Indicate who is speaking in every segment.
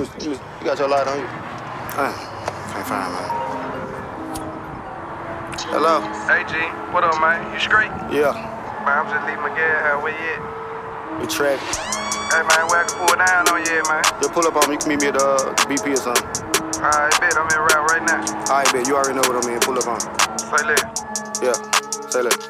Speaker 1: You got your light on you? Can't find mine. Hello?
Speaker 2: Hey G, what up, man? You straight?
Speaker 1: Yeah.
Speaker 2: Man, I'm just leaving my gas house. Where you at?
Speaker 1: You traffic.
Speaker 2: Hey man, where I can pull down on you at, man?
Speaker 1: Just pull up on me. You can meet me at the BP or something.
Speaker 2: Alright, bet. I'm in route right now.
Speaker 1: Alright, bet. You already know what I mean. Pull up on me.
Speaker 2: Say less.
Speaker 1: Yeah. Say less.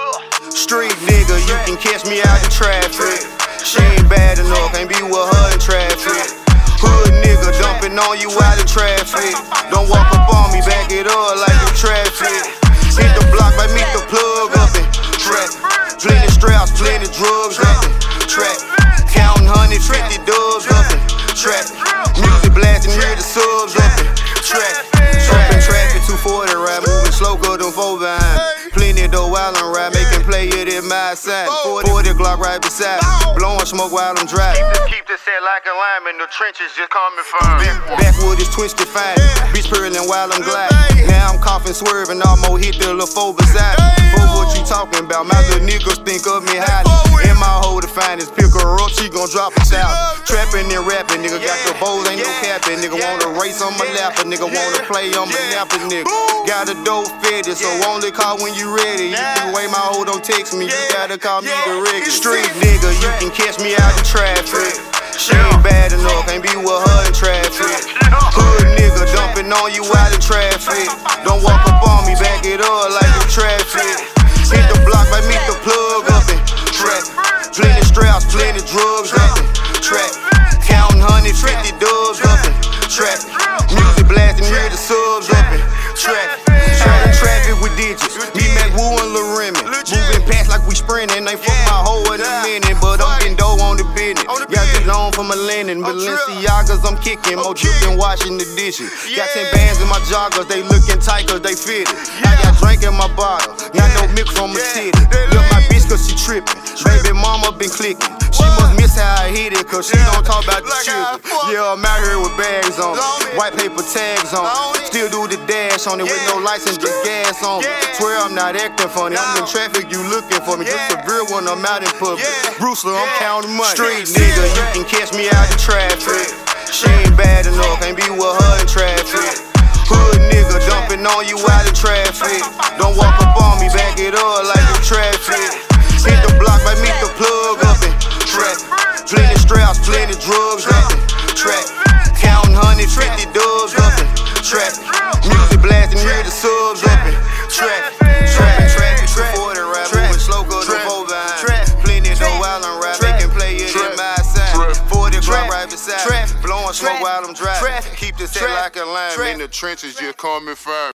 Speaker 1: Street nigga, you can catch me out the traffic. She ain't bad enough, can't be with her in traffic. Hood nigga jumping on you out in traffic. Don't walk up on me, back it up like you traffic. Hit the block, like meet the plug up in traffic. Plenty straps, plenty drugs up in traffic. Counting 150 dubs up in traffic. Music blasting, hear the subs up in traffic. Jumping traffic, 240 ride, moving slow, cause them four behind. Plenty though while I'm ride, making play it in my side. 40 Glock right beside me, blowing smoke while I'm driving.
Speaker 2: Keep this set like a lineman, the trenches just coming from.
Speaker 1: Backwood is twisted fine, bitch purring while I'm gliding. Now I'm coughing, swerving, almost hit the little foe beside me. For what you talking about, my little niggas think of me hiding. In my hole to find this, pick her up, she gon' drop a thousand. Trapping and rapping, nigga got the bowl, ain't no capping. Nigga wanna race on my lap, a nigga wanna play on my nap, nigga. Got a dope fetish, so only call when you ready. You can wait, my hoe don't text me, you gotta call me the regular. Street nigga, you can catch me out in traffic. She ain't bad enough, can't be with her in traffic. Hood nigga jumping on you out in traffic. Don't walk up on me, back it up like you traffic. Hit the block, like meet the plug up in traffic. Plenty straps, plenty drugs up in traffic. Counting 150 dubs up in traffic. Music blasting, hear the subs up in traffic. Shooting traffic with digits. Me, Mac Woo and Lil Remy. Moving past like we sprinting. Ain't fuck my hoe in a minute, but I'm getting dough on the business. Got this on for my linen. Balenciagas, I'm kicking. More dripping, washing the dishes. Got 10 bands in my joggers. They looking tight cause they fitted. I got drink in my bottle. Got no milk from my titty. Left my bitch cause she tripping. Baby mama been clicking. She must miss how I hit it cause she don't talk about the children. Yeah, I'm out here with bags on. White paper tags on. Still do the dash on it with no license, just gas on. Swear I'm not acting funny. I'm in traffic, you looking for me. Just a real one, I'm out in public. Bruce Lee, I'm counting money. Street nigga, you can catch me out in traffic. She ain't bad enough, can't be with her in traffic. Hood nigga jumping on you out in traffic. Don't walk up on me, back it up like you traffic. Hit the block, like meet the plug up in traffic. Plenty straps, plenty drugs up in traffic. Counting 150 dubs up in traffic. Music blasting, hear the subs up in traffic. Traffic, 40 ride, moving slow cause the four behind. Plenty though while I'm ride, making play it in my side. 40 Glock right beside me, blowing smoke while I'm driving. Keep this head like a lineman, in the trenches just coming from.